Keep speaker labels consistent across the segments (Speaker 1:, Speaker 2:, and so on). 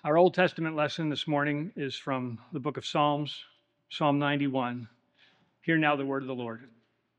Speaker 1: Our Old Testament lesson this morning is from the book of Psalms, Psalm 91. Hear now the word of the Lord.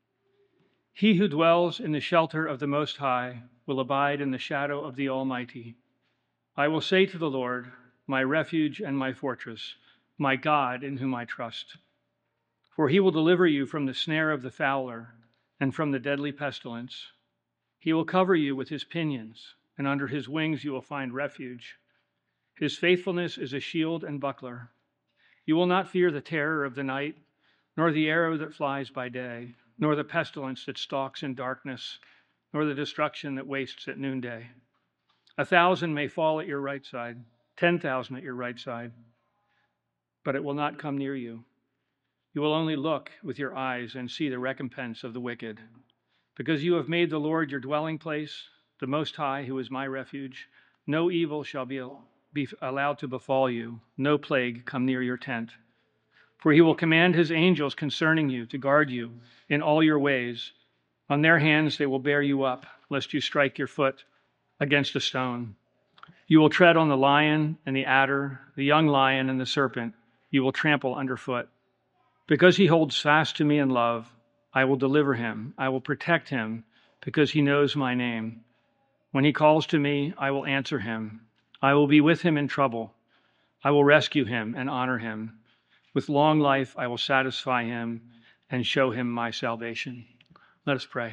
Speaker 1: He who dwells in the shelter of the Most High will abide in the shadow of the Almighty. I will say to the Lord, my refuge and my fortress, my God in whom I trust. For he will deliver you from the snare of the fowler and from the deadly pestilence. He will cover you with his pinions, and under his wings you will find refuge. His faithfulness is a shield and buckler. You will not fear the terror of the night, nor the arrow that flies by day, nor the pestilence that stalks in darkness, nor the destruction that wastes at noonday. 1,000 may fall at your right side, 10,000 at your right side, but it will not come near you. You will only look with your eyes and see the recompense of the wicked. Because you have made the Lord your dwelling place, the Most High, who is my refuge, no evil shall be allowed to befall you, no plague come near your tent. For he will command his angels concerning you to guard you in all your ways. On their hands they will bear you up, lest you strike your foot against a stone. You will tread on the lion and the adder, the young lion and the serpent you will trample underfoot. Because he holds fast to me in love, I will deliver him. I will protect him because he knows my name. When he calls to me, I will answer him. I will be with him in trouble. I will rescue him and honor him. With long life, I will satisfy him and show him my salvation. Let us pray.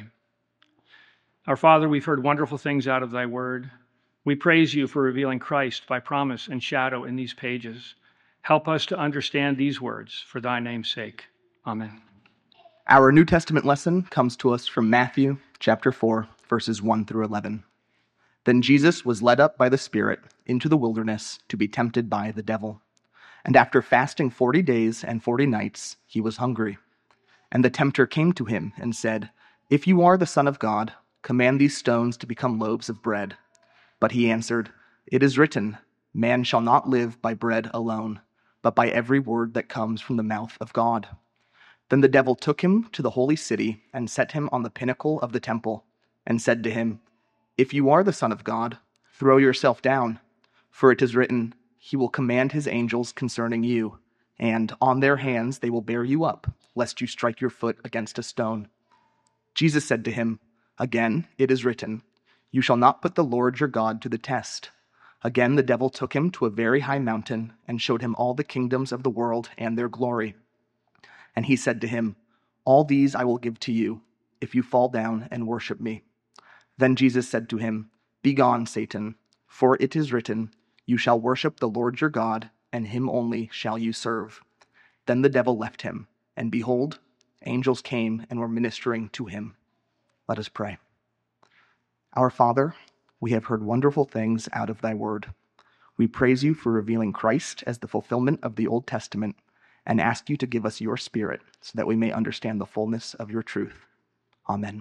Speaker 1: Our Father, we've heard wonderful things out of thy word. We praise you for revealing Christ by promise and shadow in these pages. Help us to understand these words for thy name's sake. Amen.
Speaker 2: Our New Testament lesson comes to us from Matthew chapter 4, verses 1 through 11. Then Jesus was led up by the Spirit into the wilderness to be tempted by the devil. And after fasting 40 days and 40 nights, he was hungry. And the tempter came to him and said, If you are the Son of God, command these stones to become loaves of bread. But he answered, It is written, Man shall not live by bread alone, but by every word that comes from the mouth of God. Then the devil took him to the holy city and set him on the pinnacle of the temple, and said to him, If you are the Son of God, throw yourself down, for it is written, He will command his angels concerning you, and on their hands they will bear you up, lest you strike your foot against a stone. Jesus said to him, Again, it is written, You shall not put the Lord your God to the test. Again the devil took him to a very high mountain and showed him all the kingdoms of the world and their glory. And he said to him, All these I will give to you, if you fall down and worship me. Then Jesus said to him, Begone, Satan, for it is written, You shall worship the Lord your God, and him only shall you serve. Then the devil left him, and behold, angels came and were ministering to him. Let us pray. Our Father, we have heard wonderful things out of thy word. We praise you for revealing Christ as the fulfillment of the Old Testament, and ask you to give us your Spirit so that we may understand the fullness of your truth. Amen.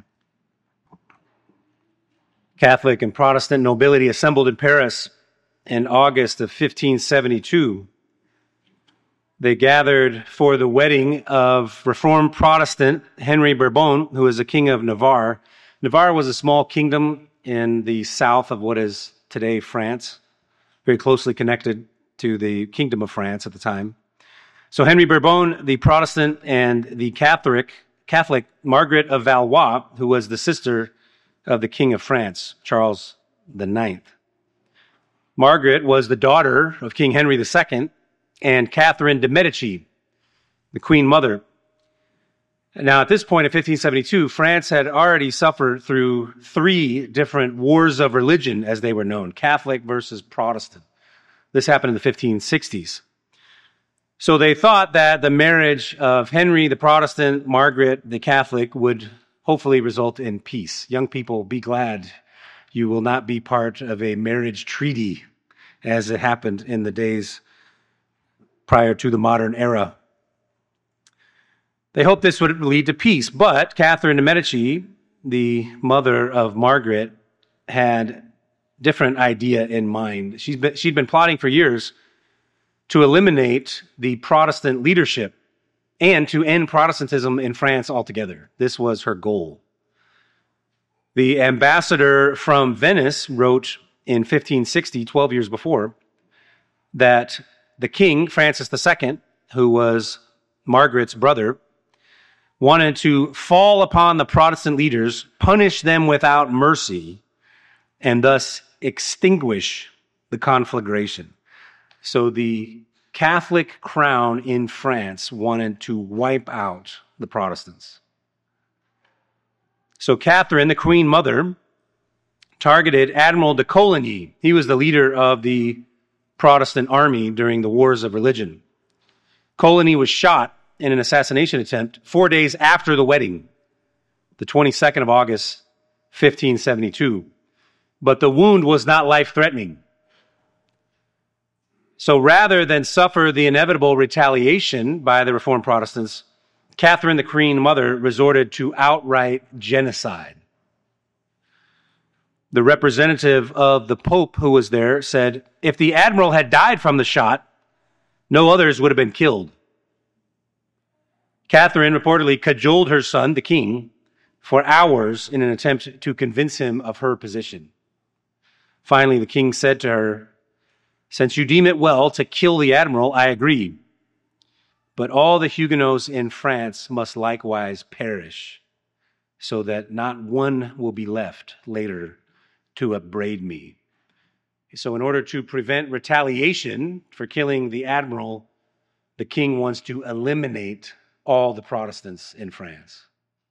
Speaker 3: Catholic and Protestant nobility assembled in Paris in August of 1572. They gathered for the wedding of Reformed Protestant Henry Bourbon, who was a king of Navarre. Navarre was a small kingdom in the south of what is today France, very closely connected to the Kingdom of France at the time. So Henry Bourbon, the Protestant, and the Catholic Margaret of Valois, who was the sister of the King of France, Charles IX. Margaret was the daughter of King Henry II and Catherine de' Medici, the Queen Mother. Now, at this point in 1572, France had already suffered through 3 different wars of religion, as they were known, Catholic versus Protestant. This happened in the 1560s. So they thought that the marriage of Henry the Protestant, Margaret the Catholic, would hopefully result in peace. Young people, be glad you will not be part of a marriage treaty as it happened in the days prior to the modern era. They hoped this would lead to peace, but Catherine de' Medici, the mother of Margaret, had a different idea in mind. She'd been plotting for years to eliminate the Protestant leadership and to end Protestantism in France altogether. This was her goal. The ambassador from Venice wrote in 1560, 12 years before, that the king, Francis II, who was Margaret's brother, wanted to fall upon the Protestant leaders, punish them without mercy, and thus extinguish the conflagration. So the Catholic crown in France wanted to wipe out the Protestants. So Catherine, the Queen Mother, targeted Admiral de Coligny. He was the leader of the Protestant army during the Wars of Religion. Coligny was shot in an assassination attempt 4 days after the wedding, the 22nd of August, 1572. But the wound was not life-threatening. So rather than suffer the inevitable retaliation by the Reformed Protestants, Catherine, the Queen Mother, resorted to outright genocide. The representative of the Pope who was there said, if the admiral had died from the shot, no others would have been killed. Catherine reportedly cajoled her son, the king, for hours in an attempt to convince him of her position. Finally, the king said to her, since you deem it well to kill the admiral, I agree. But all the Huguenots in France must likewise perish, so that not one will be left later to upbraid me. So in order to prevent retaliation for killing the admiral, the king wants to eliminate all the Protestants in France.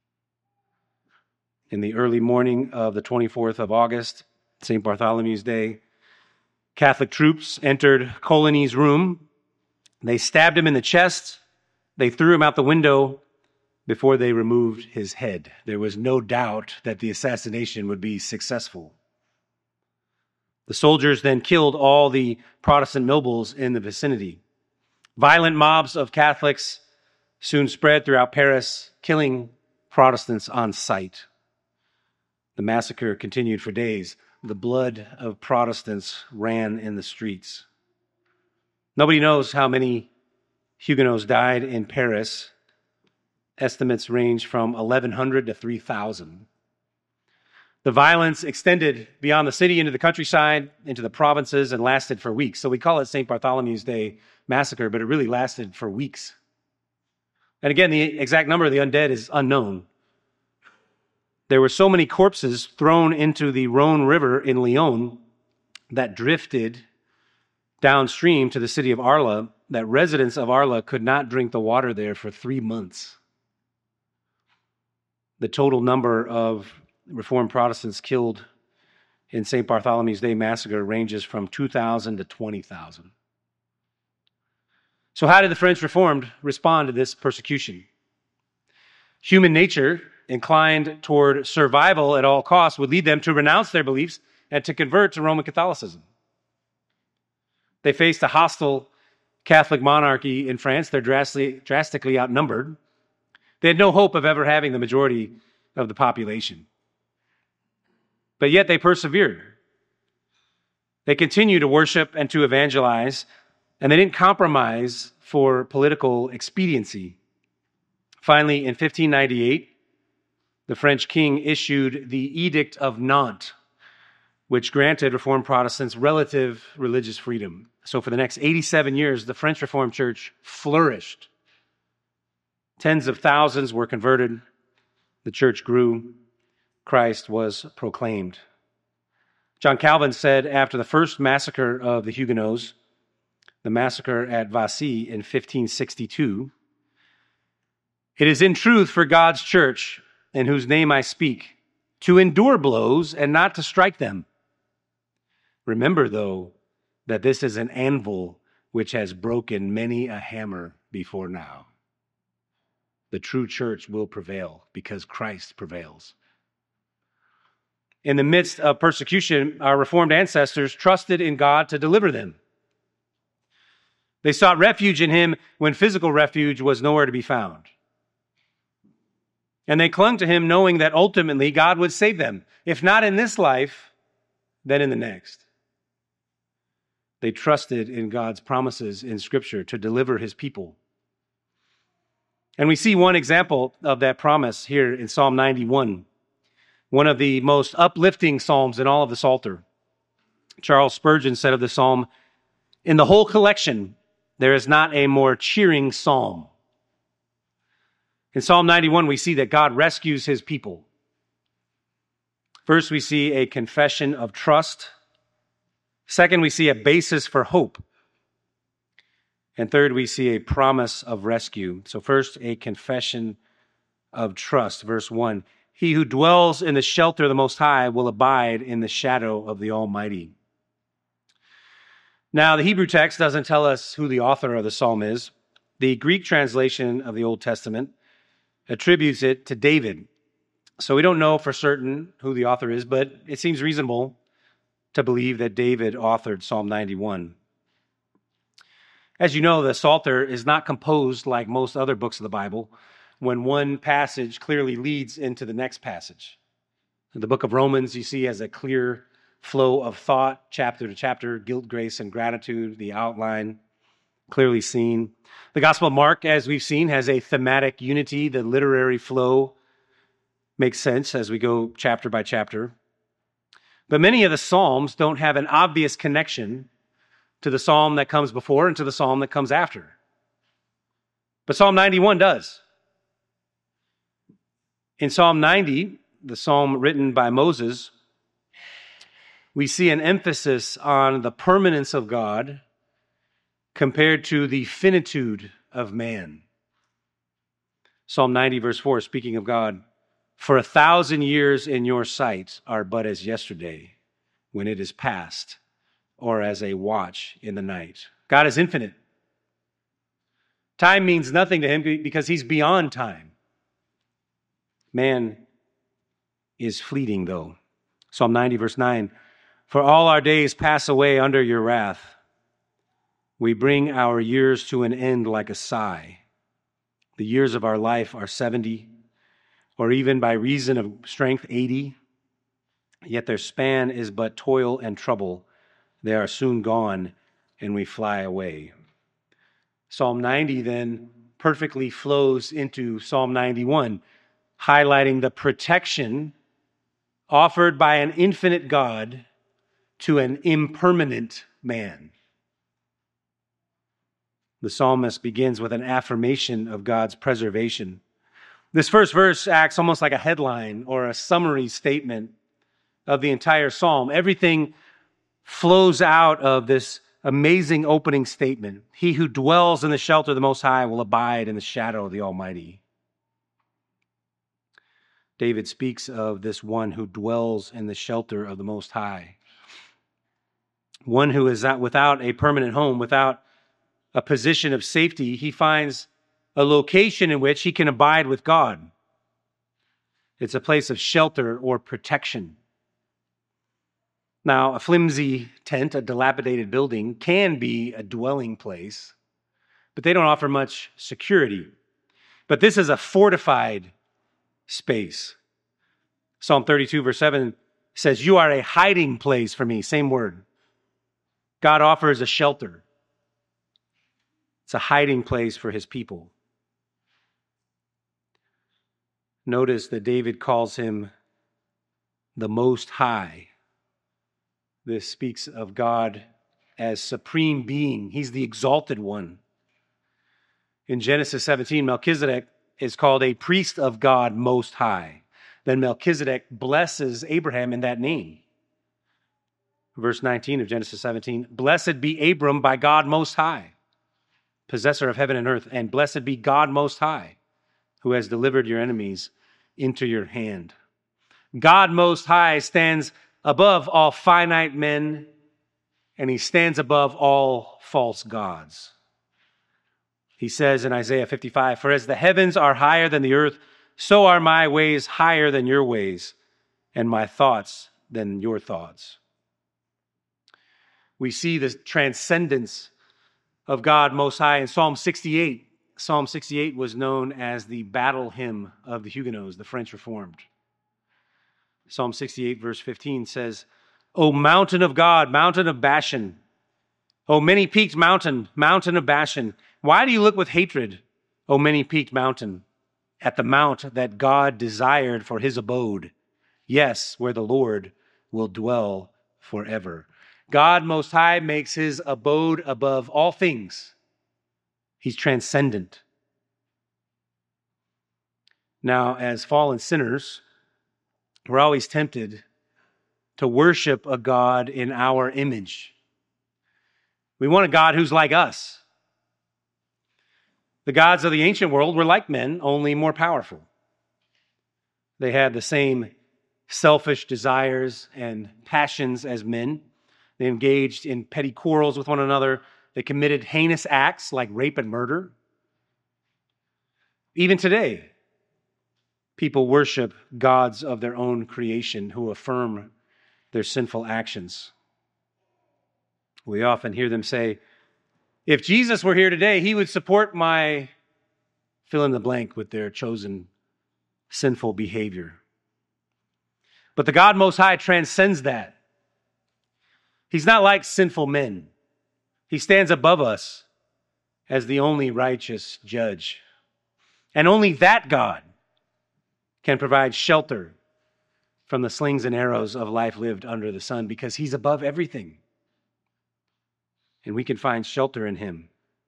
Speaker 3: In the early morning of the 24th of August, St. Bartholomew's Day, Catholic troops entered Coligny's room. They stabbed him in the chest. They threw him out the window before they removed his head. There was no doubt that the assassination would be successful. The soldiers then killed all the Protestant nobles in the vicinity. Violent mobs of Catholics soon spread throughout Paris, killing Protestants on sight. The massacre continued for days. The blood of Protestants ran in the streets. Nobody knows how many Huguenots died in Paris. Estimates range from 1,100 to 3,000. The violence extended beyond the city into the countryside, into the provinces, and lasted for weeks. So we call it St. Bartholomew's Day massacre, but it really lasted for weeks. And again, the exact number of the undead is unknown. There were so many corpses thrown into the Rhone River in Lyon that drifted downstream to the city of Arles that residents of Arles could not drink the water there for 3 months. The total number of Reformed Protestants killed in St. Bartholomew's Day massacre ranges from 2,000 to 20,000. So how did the French Reformed respond to this persecution? Human nature, inclined toward survival at all costs, would lead them to renounce their beliefs and to convert to Roman Catholicism. They faced a hostile Catholic monarchy in France. They're drastically outnumbered. They had no hope of ever having the majority of the population. But yet they persevered. They continued to worship and to evangelize, and they didn't compromise for political expediency. Finally, in 1598, the French king issued the Edict of Nantes, which granted Reformed Protestants relative religious freedom. So for the next 87 years, the French Reformed Church flourished. Tens of thousands were converted. The church grew. Christ was proclaimed. John Calvin said after the first massacre of the Huguenots, the massacre at Vassy in 1562, "It is in truth for God's church, in whose name I speak, to endure blows and not to strike them. Remember, though, that this is an anvil which has broken many a hammer before now. The true church will prevail because Christ prevails." In the midst of persecution, our Reformed ancestors trusted in God to deliver them. They sought refuge in Him when physical refuge was nowhere to be found. And they clung to Him knowing that ultimately God would save them, if not in this life, then in the next. They trusted in God's promises in Scripture to deliver His people. And we see one example of that promise here in Psalm 91, one of the most uplifting psalms in all of the Psalter. Charles Spurgeon said of the psalm, In the whole collection, there is not a more cheering psalm. In Psalm 91, we see that God rescues his people. First, we see a confession of trust. Second, we see a basis for hope. And third, we see a promise of rescue. So first, a confession of trust. Verse 1, he who dwells in the shelter of the Most High will abide in the shadow of the Almighty. Now, the Hebrew text doesn't tell us who the author of the psalm is. The Greek translation of the Old Testament attributes it to David. So we don't know for certain who the author is, but it seems reasonable to believe that David authored Psalm 91. As you know, the Psalter is not composed like most other books of the Bible, when one passage clearly leads into the next passage. In the book of Romans, you see has a clear flow of thought, chapter to chapter, guilt, grace, and gratitude, the outline clearly seen. The Gospel of Mark, as we've seen, has a thematic unity. The literary flow makes sense as we go chapter by chapter. But many of the Psalms don't have an obvious connection to the psalm that comes before and to the psalm that comes after. But Psalm 91 does. In Psalm 90, the psalm written by Moses, we see an emphasis on the permanence of God compared to the finitude of man. Psalm 90, verse 4, speaking of God, for 1,000 years in your sight are but as yesterday, when it is past, or as a watch in the night. God is infinite. Time means nothing to him because he's beyond time. Man is fleeting, though. Psalm 90, verse 9, for all our days pass away under your wrath. We bring our years to an end like a sigh. The years of our life are 70, or even by reason of strength, 80. Yet their span is but toil and trouble. They are soon gone, and we fly away. Psalm 90 then perfectly flows into Psalm 91, highlighting the protection offered by an infinite God to an impermanent man. The psalmist begins with an affirmation of God's preservation. This first verse acts almost like a headline or a summary statement of the entire psalm. Everything flows out of this amazing opening statement. He who dwells in the shelter of the Most High will abide in the shadow of the Almighty. David speaks of this one who dwells in the shelter of the Most High. One who is without a permanent home, without a position of safety. He finds a location in which he can abide with God. It's a place of shelter or protection. Now, a flimsy tent, a dilapidated building, can be a dwelling place, but they don't offer much security. But this is a fortified space. Psalm 32, verse 7 says, you are a hiding place for me. Same word. God offers a shelter. It's a hiding place for his people. Notice that David calls him the Most High. This speaks of God as supreme being. He's the exalted one. In Genesis 17, Melchizedek is called a priest of God Most High. Then Melchizedek blesses Abraham in that name. Verse 19 of Genesis 17, blessed be Abram by God Most High, possessor of heaven and earth, and blessed be God Most High, who has delivered your enemies into your hand. God Most High stands above all finite men, and he stands above all false gods. He says in Isaiah 55, for as the heavens are higher than the earth, so are my ways higher than your ways, and my thoughts than your thoughts. We see the transcendence of God Most High in Psalm 68. Psalm 68 was known as the battle hymn of the Huguenots, the French Reformed. Psalm 68, verse 15 says, O mountain of God, mountain of Bashan, O many-peaked mountain, mountain of Bashan, why do you look with hatred, O many-peaked mountain, at the mount that God desired for his abode? Yes, where the Lord will dwell forever. God Most High makes his abode above all things. He's transcendent. Now, as fallen sinners, we're always tempted to worship a God in our image. We want a God who's like us. The gods of the ancient world were like men, only more powerful. They had the same selfish desires and passions as men. They engaged in petty quarrels with one another. They committed heinous acts like rape and murder. Even today, people worship gods of their own creation who affirm their sinful actions. We often hear them say, if Jesus were here today, he would support my fill in the blank with their chosen sinful behavior. But the God Most High transcends that. He's not like sinful men. He stands above us as the only righteous judge. And only that God can provide shelter from the slings and arrows of life lived under the sun, because he's above everything. And we can find shelter in him.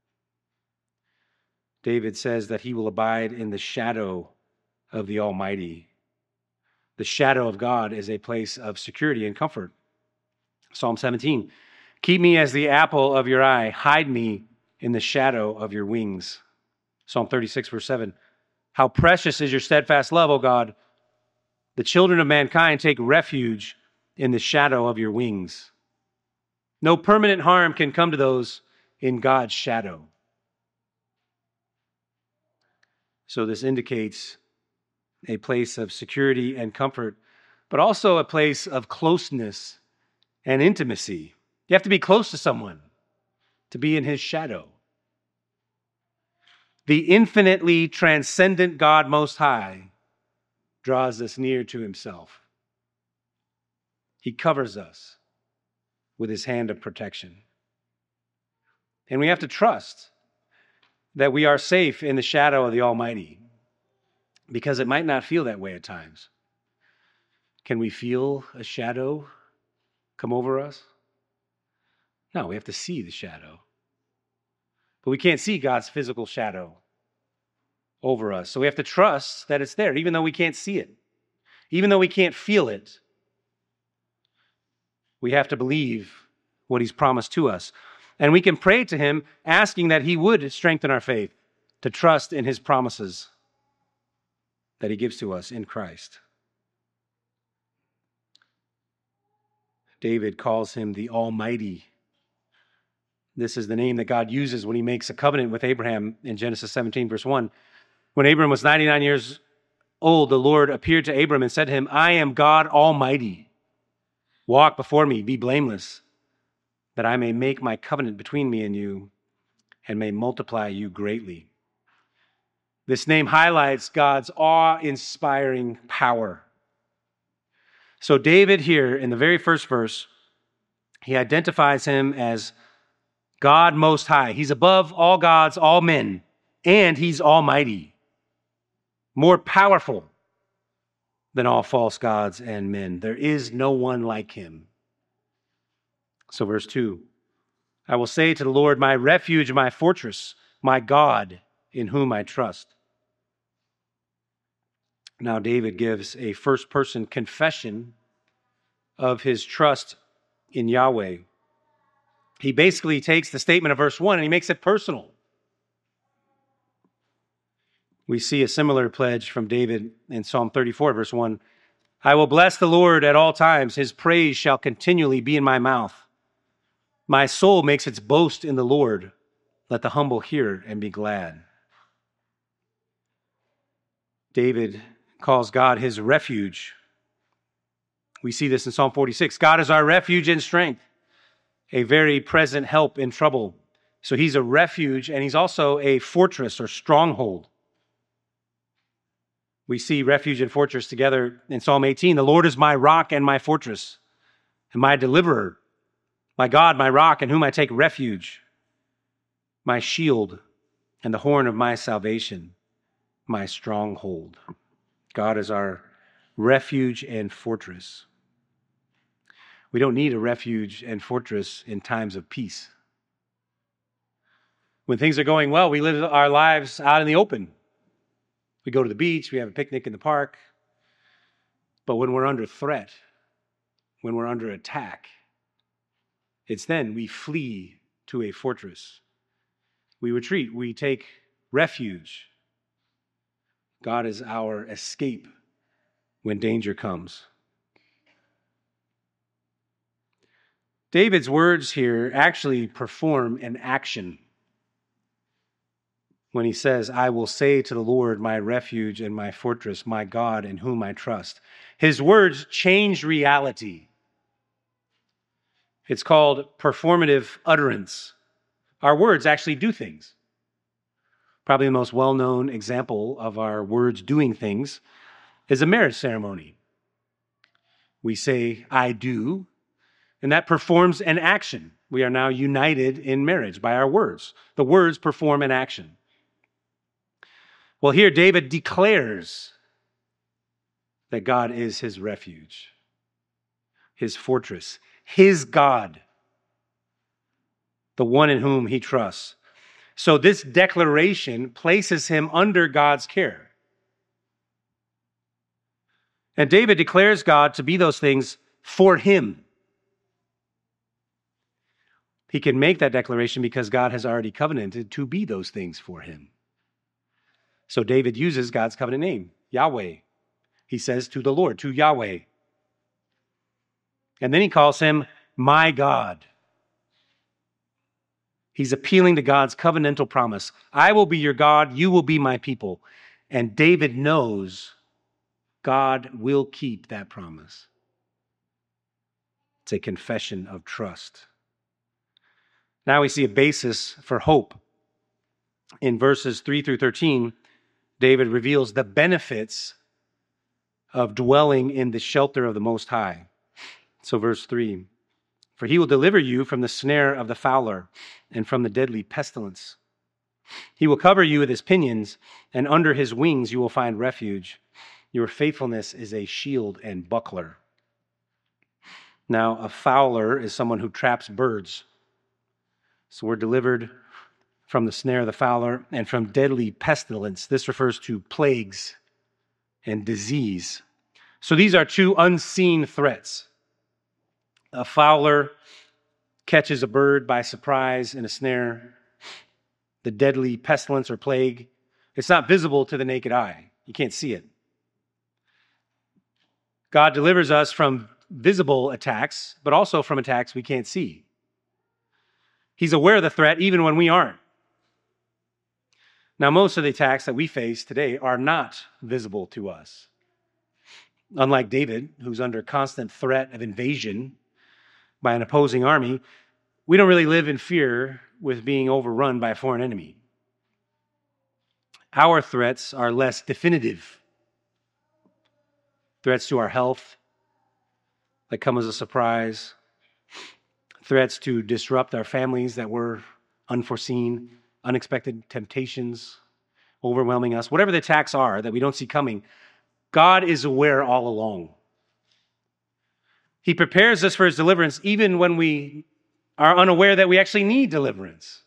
Speaker 3: David says that he will abide in the shadow of the Almighty. The shadow of God is a place of security and comfort. Psalm 17, keep me as the apple of your eye. Hide me in the shadow of your wings. Psalm 36, verse 7, how precious is your steadfast love, O God. The children of mankind take refuge in the shadow of your wings. No permanent harm can come to those in God's shadow. So this indicates a place of security and comfort, but also a place of closeness and intimacy. You have to be close to someone to be in his shadow. The infinitely transcendent God Most High draws us near to himself. He covers us with his hand of protection. And we have to trust that we are safe in the shadow of the Almighty, because it might not feel that way at times. Can we feel a shadow come over us? No, we have to see the shadow. But we can't see God's physical shadow over us. So we have to trust that it's there, even though we can't see it. Even though we can't feel it, we have to believe what he's promised to us. And we can pray to him, asking that he would strengthen our faith to trust in his promises that he gives to us in Christ. David calls him the Almighty. This is the name that God uses when he makes a covenant with Abraham in Genesis 17, verse 1. When Abram was 99 years old, the Lord appeared to Abram and said to him, I am God Almighty. Walk before me, be blameless, that I may make my covenant between me and you and may multiply you greatly. This name highlights God's awe-inspiring power. So David here in the very first verse, he identifies him as God Most High. He's above all gods, all men, and he's almighty, more powerful than all false gods and men. There is no one like him. So verse 2, I will say to the Lord, my refuge, my fortress, my God, in whom I trust. Now David gives a first-person confession of his trust in Yahweh. He basically takes the statement of verse 1 and he makes it personal. We see a similar pledge from David in Psalm 34, verse 1. I will bless the Lord at all times. His praise shall continually be in my mouth. My soul makes its boast in the Lord. Let the humble hear and be glad. David calls God his refuge. We see this in Psalm 46. God is our refuge and strength, a very present help in trouble. So he's a refuge and he's also a fortress or stronghold. We see refuge and fortress together in Psalm 18. The Lord is my rock and my fortress and my deliverer, my God, my rock in whom I take refuge, my shield and the horn of my salvation, my stronghold. God is our refuge and fortress. We don't need a refuge and fortress in times of peace. When things are going well, we live our lives out in the open. We go to the beach, we have a picnic in the park. But when we're under threat, when we're under attack, it's then we flee to a fortress. We retreat, we take refuge. God is our escape when danger comes. David's words here actually perform an action when he says, I will say to the Lord, my refuge and my fortress, my God in whom I trust. His words change reality. It's called performative utterance. Our words actually do things. Probably the most well-known example of our words doing things is a marriage ceremony. We say, I do, and that performs an action. We are now united in marriage by our words. The words perform an action. Well, here David declares that God is his refuge, his fortress, his God, the one in whom he trusts. So this declaration places him under God's care. And David declares God to be those things for him. He can make that declaration because God has already covenanted to be those things for him. So David uses God's covenant name, Yahweh. He says to the Lord, to Yahweh. And then he calls him my God. He's appealing to God's covenantal promise. I will be your God, you will be my people. And David knows God will keep that promise. It's a confession of trust. Now we see a basis for hope. In verses 3 through 13, David reveals the benefits of dwelling in the shelter of the Most High. So verse 3, for he will deliver you from the snare of the fowler and from the deadly pestilence. He will cover you with his pinions, and under his wings you will find refuge. Your faithfulness is a shield and buckler. Now, a fowler is someone who traps birds. So we're delivered from the snare of the fowler and from deadly pestilence. This refers to plagues and disease. So these are two unseen threats. A fowler catches a bird by surprise in a snare. The deadly pestilence or plague, it's not visible to the naked eye. You can't see it. God delivers us from visible attacks, but also from attacks we can't see. He's aware of the threat even when we aren't. Now, most of the attacks that we face today are not visible to us. Unlike David, who's under constant threat of invasion by an opposing army, we don't really live in fear with being overrun by a foreign enemy. Our threats are less definitive. Threats to our health that come as a surprise. Threats to disrupt our families that were unforeseen. Unexpected temptations overwhelming us. Whatever the attacks are that we don't see coming, God is aware all along. He prepares us for his deliverance even when we are unaware that we actually need deliverance.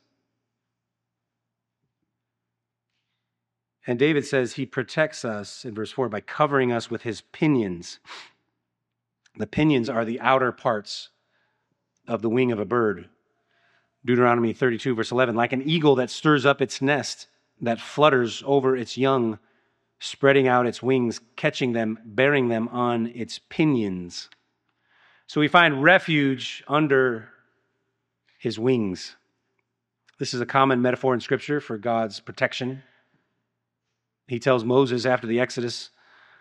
Speaker 3: And David says he protects us, in verse 4, by covering us with his pinions. The pinions are the outer parts of the wing of a bird. Deuteronomy 32, verse 11, like an eagle that stirs up its nest, that flutters over its young, spreading out its wings, catching them, bearing them on its pinions. So we find refuge under his wings. This is a common metaphor in Scripture for God's protection. He tells Moses after the Exodus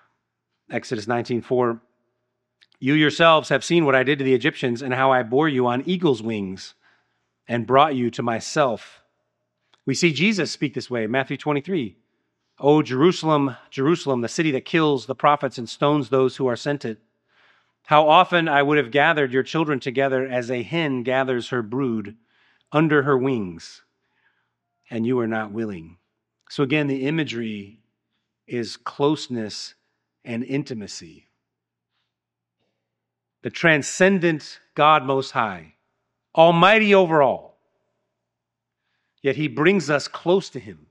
Speaker 3: 19:4, you yourselves have seen what I did to the Egyptians and how I bore you on eagle's wings and brought you to myself. We see Jesus speak this way, Matthew 23. O Jerusalem, Jerusalem, the city that kills the prophets and stones those who are sent it. How often I would have gathered your children together as a hen gathers her brood under her wings, and you are not willing. So again, the imagery is closeness and intimacy. the transcendent God Most High, almighty over all. Yet he brings us close to him,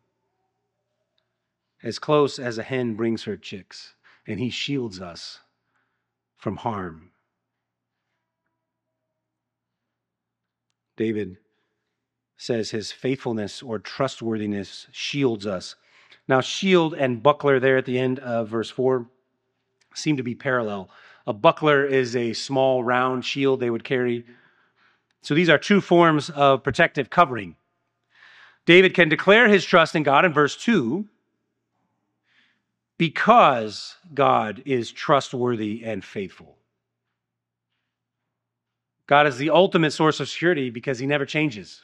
Speaker 3: as close as a hen brings her chicks, and he shields us from harm. David says his faithfulness or trustworthiness shields us. Now, shield and buckler there at the end of verse 4 seem to be parallel. A buckler is a small round shield they would carry. So these are two forms of protective covering. David can declare his trust in God in verse 2 because God is trustworthy and faithful. God is the ultimate source of security because he never changes.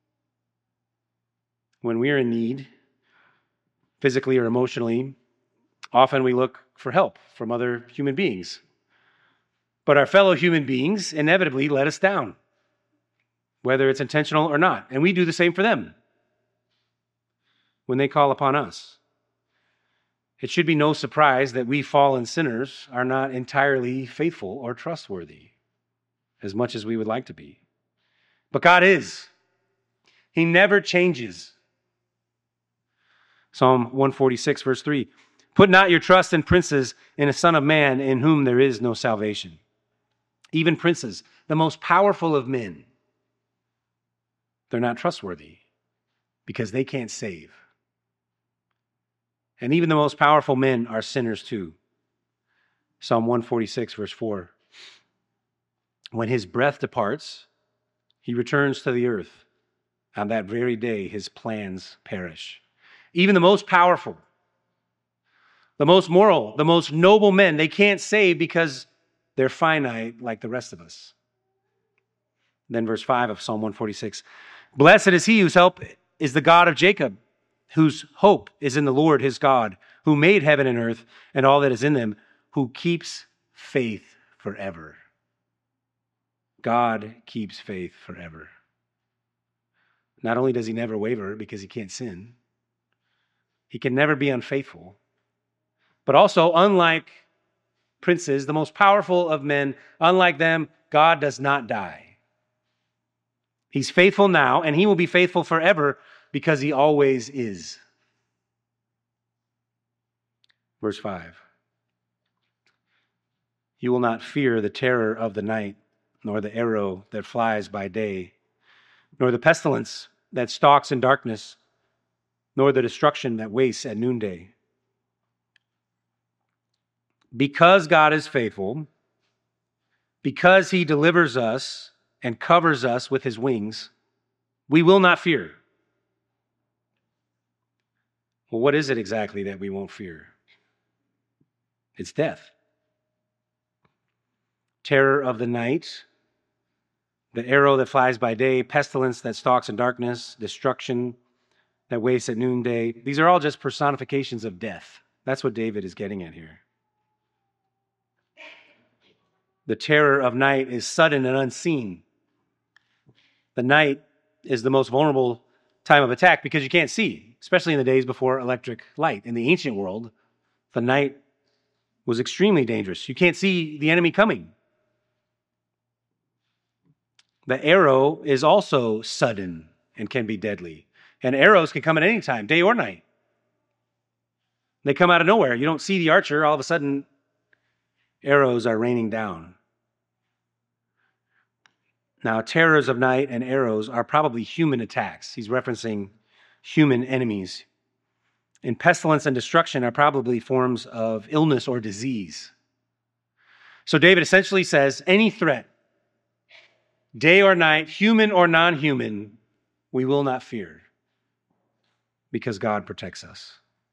Speaker 3: When we are in need, physically or emotionally, often we look for help from other human beings. But our fellow human beings inevitably let us down, whether it's intentional or not. And we do the same for them when they call upon us. It should be no surprise that we fallen sinners are not entirely faithful or trustworthy as much as we would like to be. But God is. He never changes. Psalm 146, verse 3. Put not your trust in princes, in a son of man in whom there is no salvation. Even princes, the most powerful of men, they're not trustworthy because they can't save. And even the most powerful men are sinners too. Psalm 146, verse 4. When his breath departs, he returns to the earth. On that very day, his plans perish. Even the most powerful, the most moral, the most noble men, they can't save because they're finite like the rest of us. Then verse 5 of Psalm 146. Blessed is he whose help is the God of Jacob, whose hope is in the Lord his God, who made heaven and earth and all that is in them, who keeps faith forever. God keeps faith forever. Not only does he never waver because he can't sin, he can never be unfaithful, but also, unlike princes, the most powerful of men, unlike them, God does not die. He's faithful now, and he will be faithful forever because he always is. Verse 5. You will not fear the terror of the night, nor the arrow that flies by day, nor the pestilence that stalks in darkness, nor the destruction that wastes at noonday. Because God is faithful, because he delivers us and covers us with his wings, we will not fear. Well, what is it exactly that we won't fear? It's death. Terror of the night, the arrow that flies by day, pestilence that stalks in darkness, destruction that wastes at noonday. These are all just personifications of death. That's what David is getting at here. The terror of night is sudden and unseen. The night is the most vulnerable time of attack because you can't see, especially in the days before electric light. In the ancient world, the night was extremely dangerous. You can't see the enemy coming. The arrow is also sudden and can be deadly. And arrows can come at any time, day or night. They come out of nowhere. You don't see the archer. All of a sudden, arrows are raining down. Now, terrors of night and arrows are probably human attacks. He's referencing human enemies. And pestilence and destruction are probably forms of illness or disease. So David essentially says, any threat, day or night, human or non-human, we will not fear because God protects us.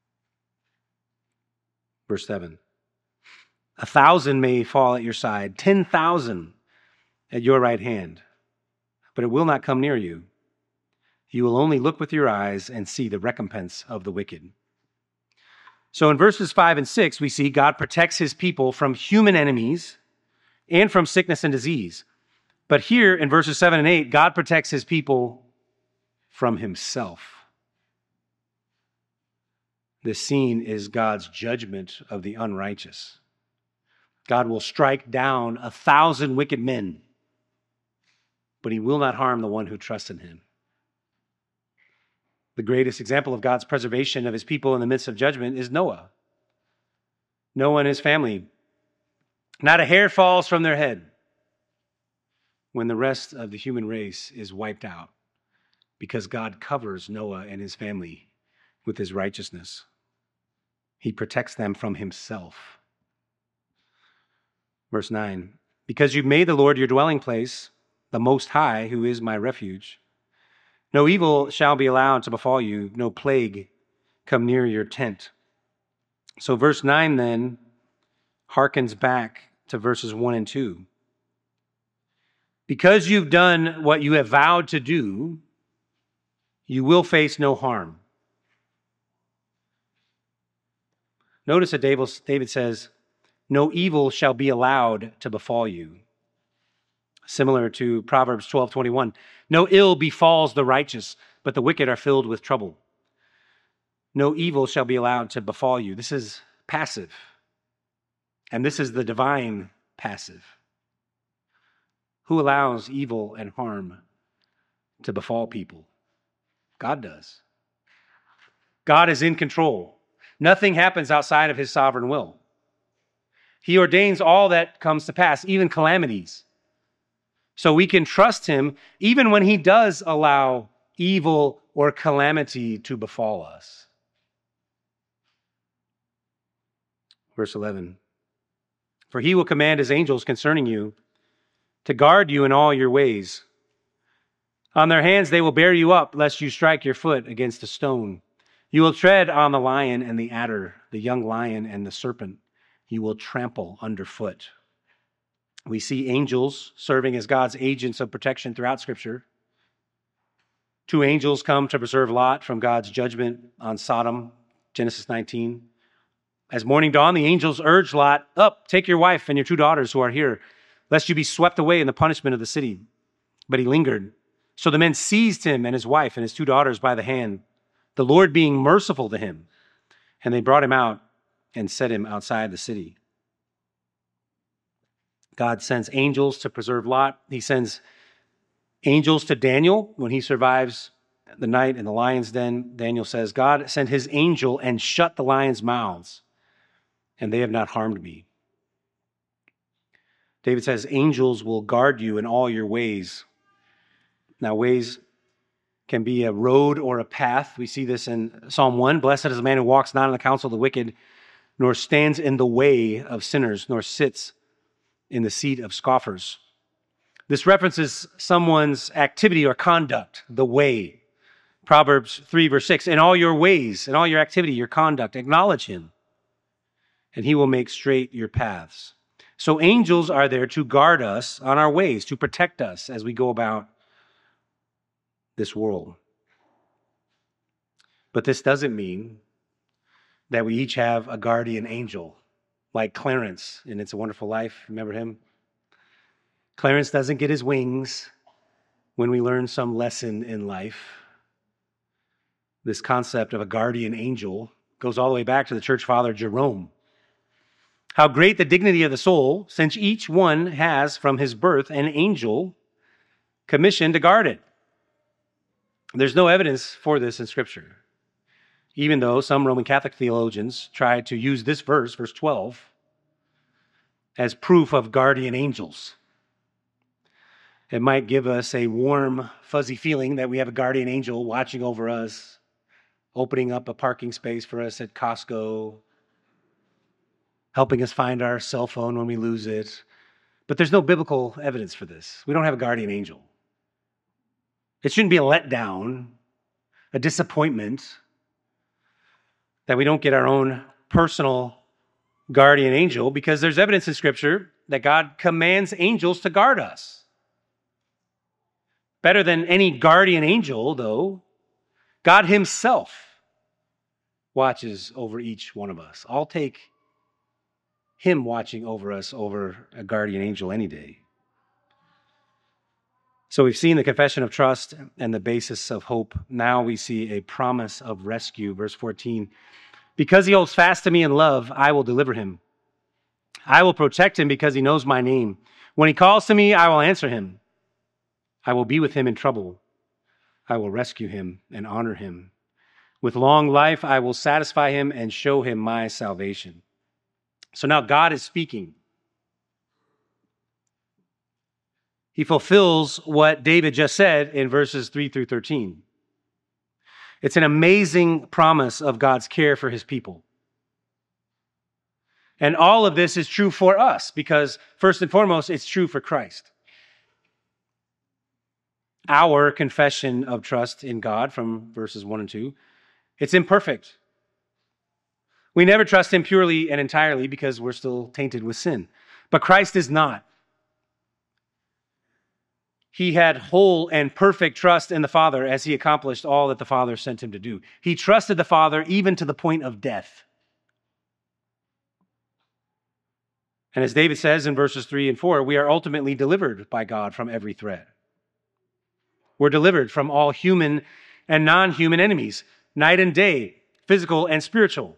Speaker 3: Verse 7. 1,000 may fall at your side, 10,000 at your right hand, but it will not come near you. You will only look with your eyes and see the recompense of the wicked. So in verses 5 and 6, we see God protects his people from human enemies and from sickness and disease. But here in verses 7 and 8, God protects his people from himself. This scene is God's judgment of the unrighteous. God will strike down 1,000 wicked men, but he will not harm the one who trusts in him. The greatest example of God's preservation of his people in the midst of judgment is Noah. Noah and his family. Not a hair falls from their head when the rest of the human race is wiped out, because God covers Noah and his family with his righteousness. He protects them from himself. Verse 9, because you've made the Lord your dwelling place, the Most High, who is my refuge, no evil shall be allowed to befall you, no plague come near your tent. So verse 9 then harkens back to verses 1 and 2. Because you've done what you have vowed to do, you will face no harm. Notice that David says, no evil shall be allowed to befall you. Similar to Proverbs 12:21. No ill befalls the righteous, but the wicked are filled with trouble. No evil shall be allowed to befall you. This is passive. And this is the divine passive. Who allows evil and harm to befall people? God does. God is in control. Nothing happens outside of his sovereign will. He ordains all that comes to pass, even calamities. So we can trust him even when he does allow evil or calamity to befall us. Verse 11. For he will command his angels concerning you to guard you in all your ways. On their hands they will bear you up, lest you strike your foot against a stone. You will tread on the lion and the adder, the young lion and the serpent. You will trample underfoot. We see angels serving as God's agents of protection throughout Scripture. 2 angels come to preserve Lot from God's judgment on Sodom, Genesis 19. As morning dawned, the angels urged Lot, up, take your wife and your 2 daughters who are here, lest you be swept away in the punishment of the city. But he lingered. So the men seized him and his wife and his 2 daughters by the hand, the Lord being merciful to him. And they brought him out and set him outside the city. God sends angels to preserve Lot. He sends angels to Daniel when he survives the night in the lion's den. Daniel says, God sent his angel and shut the lions' mouths, and they have not harmed me. David says, angels will guard you in all your ways. Now, ways can be a road or a path. We see this in Psalm 1. Blessed is the man who walks not in the counsel of the wicked, nor stands in the way of sinners, nor sits in the seat of scoffers. This references someone's activity or conduct, the way. Proverbs 3, verse 6, in all your ways, in all your activity, your conduct, acknowledge him, and he will make straight your paths. So angels are there to guard us on our ways, to protect us as we go about this world. But this doesn't mean that we each have a guardian angel, like Clarence in It's a Wonderful Life. Remember him? Clarence doesn't get his wings when we learn some lesson in life. This concept of a guardian angel goes all the way back to the church father Jerome. How great the dignity of the soul, since each one has from his birth an angel commissioned to guard it. There's no evidence for this in Scripture, even though some Roman Catholic theologians try to use this verse, verse 12, as proof of guardian angels. It might give us a warm, fuzzy feeling that we have a guardian angel watching over us, opening up a parking space for us at Costco, helping us find our cell phone when we lose it. But there's no biblical evidence for this. We don't have a guardian angel. It shouldn't be a letdown, a disappointment, that we don't get our own personal guardian angel, because there's evidence in Scripture that God commands angels to guard us. Better than any guardian angel, though, God himself watches over each one of us. I'll take him watching over us over a guardian angel any day. So we've seen the confession of trust and the basis of hope. Now we see a promise of rescue. Verse 14, because he holds fast to me in love, I will deliver him. I will protect him because he knows my name. When he calls to me, I will answer him. I will be with him in trouble. I will rescue him and honor him. With long life, I will satisfy him and show him my salvation. So now God is speaking. He fulfills what David just said in verses 3 through 13. It's an amazing promise of God's care for his people. And all of this is true for us because, first and foremost, it's true for Christ. Our confession of trust in God from verses 1 and 2, it's imperfect. We never trust him purely and entirely because we're still tainted with sin. But Christ is not. He had whole and perfect trust in the Father as he accomplished all that the Father sent him to do. He trusted the Father even to the point of death. And as David says in verses 3 and 4, we are ultimately delivered by God from every threat. We're delivered from all human and non-human enemies, night and day, physical and spiritual.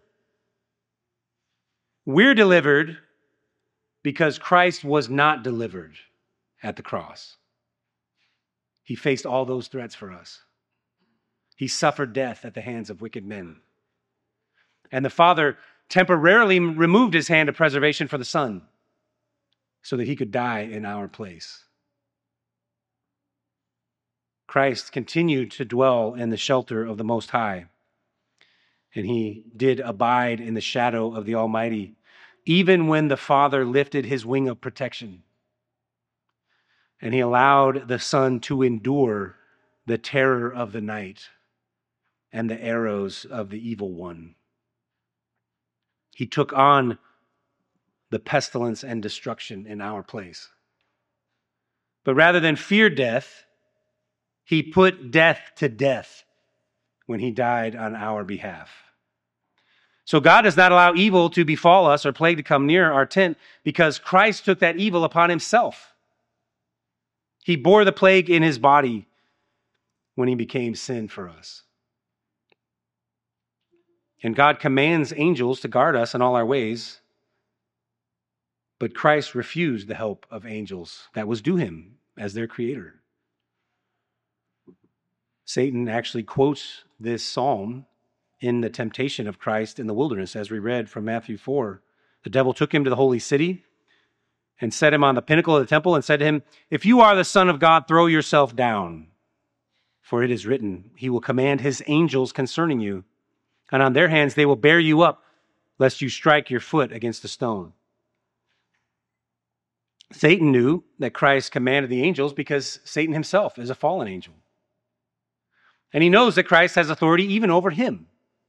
Speaker 3: We're delivered because Christ was not delivered at the cross. He faced all those threats for us. He suffered death at the hands of wicked men. And the Father temporarily removed his hand of preservation for the Son so that he could die in our place. Christ continued to dwell in the shelter of the Most High, and he did abide in the shadow of the Almighty, even when the Father lifted his wing of protection, and he allowed the Son to endure the terror of the night and the arrows of the evil one. He took on the pestilence and destruction in our place. But rather than fear death, he put death to death when he died on our behalf. So God does not allow evil to befall us or plague to come near our tent because Christ took that evil upon himself. He bore the plague in his body when he became sin for us. And God commands angels to guard us in all our ways, but Christ refused the help of angels that was due him as their creator. Satan actually quotes this psalm in the temptation of Christ in the wilderness, as we read from Matthew 4. The devil took him to the holy city and set him on the pinnacle of the temple and said to him, "If you are the Son of God, throw yourself down. For it is written, he will command his angels concerning you, and on their hands they will bear you up, lest you strike your foot against a stone." Satan knew that Christ commanded the angels because Satan himself is a fallen angel. And he knows that Christ has authority even over him.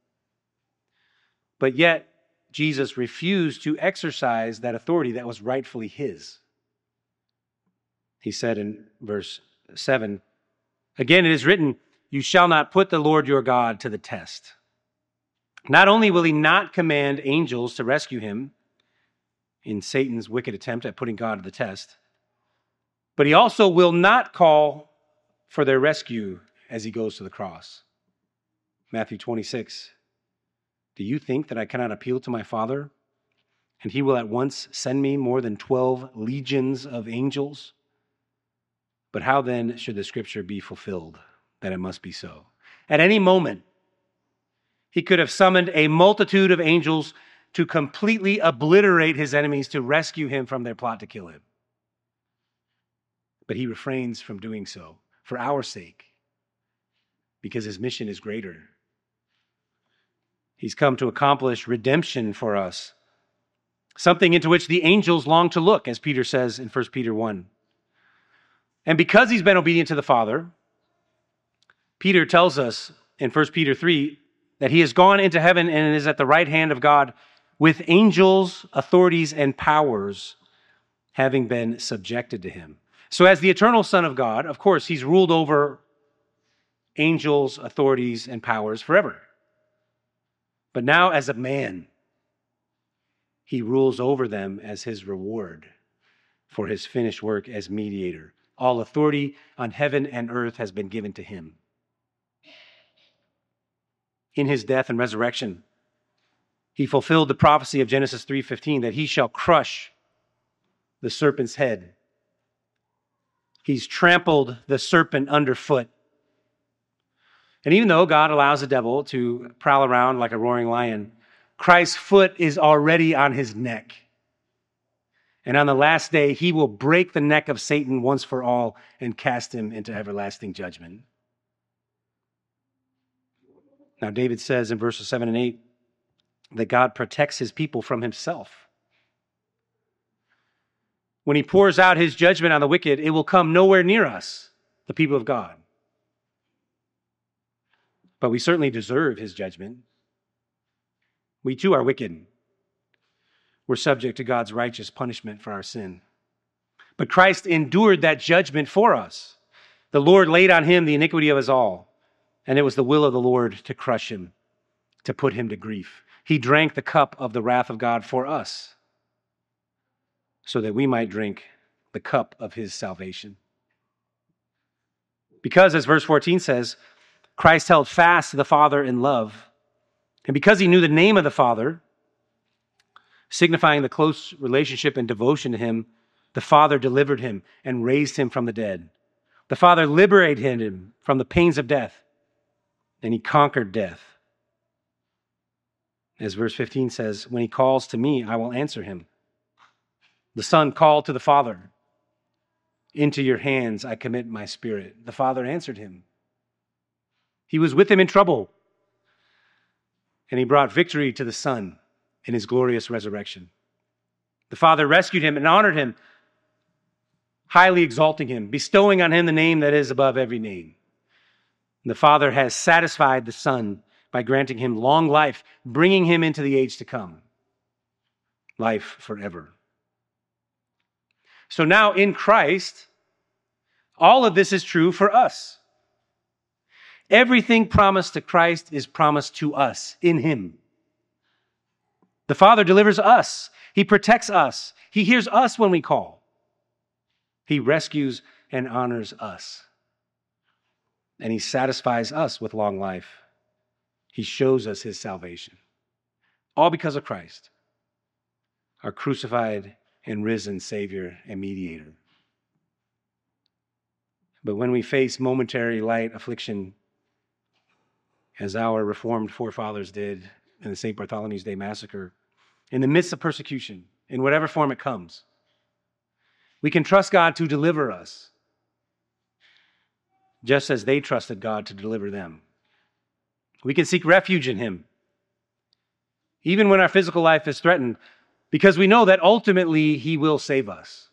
Speaker 3: But yet, Jesus refused to exercise that authority that was rightfully his. He said in verse 7, "Again it is written, you shall not put the Lord your God to the test." Not only will he not command angels to rescue him in Satan's wicked attempt at putting God to the test, but he also will not call for their rescue as he goes to the cross. Matthew 26, "Do you think that I cannot appeal to my Father, and he will at once send me more than 12 legions of angels? But how then should the scripture be fulfilled, that it must be so?" At any moment, he could have summoned a multitude of angels to completely obliterate his enemies to rescue him from their plot to kill him. But he refrains from doing so for our sake, because his mission is greater. He's come to accomplish redemption for us, something into which the angels long to look, as Peter says in 1 Peter 1. And because he's been obedient to the Father, Peter tells us in 1 Peter 3 that he has gone into heaven and is at the right hand of God with angels, authorities, and powers having been subjected to him. So as the eternal Son of God, of course, he's ruled over angels, authorities, and powers forever. But now as a man, he rules over them as his reward for his finished work as mediator. All authority on heaven and earth has been given to him. In his death and resurrection, He fulfilled the prophecy of Genesis 3:15 that he shall crush the serpent's head. He's trampled the serpent underfoot. And even though God allows the devil to prowl around like a roaring lion, Christ's foot is already on his neck. And on the last day, he will break the neck of Satan once for all and cast him into everlasting judgment. Now, David says in verses 7 and 8 that God protects his people from himself. When he pours out his judgment on the wicked, it will come nowhere near us, the people of God. But we certainly deserve his judgment. We too are wicked. We're subject to God's righteous punishment for our sin. But Christ endured that judgment for us. The Lord laid on him the iniquity of us all, and it was the will of the Lord to crush him, to put him to grief. He drank the cup of the wrath of God for us, so that we might drink the cup of his salvation. Because, as verse 14 says, Christ held fast to the Father in love, and because he knew the name of the Father, signifying the close relationship and devotion to him, the Father delivered him and raised him from the dead. The Father liberated him from the pains of death, and he conquered death. As verse 15 says, when he calls to me, I will answer him. The Son called to the Father, into your hands I commit my spirit. The Father answered him. He was with him in trouble, and he brought victory to the Son in his glorious resurrection. The Father rescued him and honored him, highly exalting him, bestowing on him the name that is above every name. And the Father has satisfied the Son by granting him long life, bringing him into the age to come, life forever. So now in Christ, all of this is true for us. Everything promised to Christ is promised to us in him. The Father delivers us. He protects us. He hears us when we call. He rescues and honors us. And he satisfies us with long life. He shows us his salvation. All because of Christ, our crucified and risen Savior and mediator. But when we face momentary light affliction, as our Reformed forefathers did in the St. Bartholomew's Day Massacre, in the midst of persecution, in whatever form it comes, we can trust God to deliver us, just as they trusted God to deliver them. We can seek refuge in him, even when our physical life is threatened, because we know that ultimately he will save us.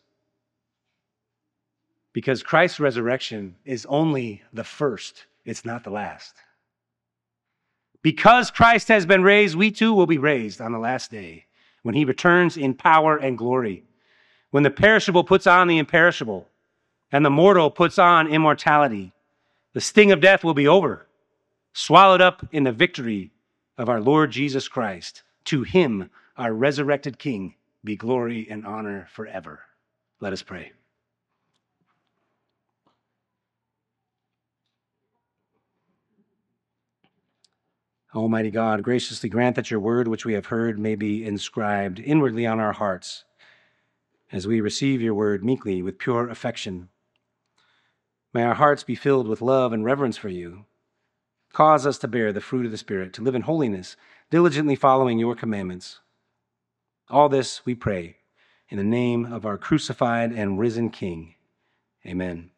Speaker 3: Because Christ's resurrection is only the first, it's not the last. Because Christ has been raised, we too will be raised on the last day, when he returns in power and glory, when the perishable puts on the imperishable, and the mortal puts on immortality. The sting of death will be over, swallowed up in the victory of our Lord Jesus Christ. To him, our resurrected King, be glory and honor forever. Let us pray. Almighty God, graciously grant that your word, which we have heard, may be inscribed inwardly on our hearts as we receive your word meekly with pure affection. May our hearts be filled with love and reverence for you. Cause us to bear the fruit of the Spirit, to live in holiness, diligently following your commandments. All this we pray in the name of our crucified and risen King. Amen.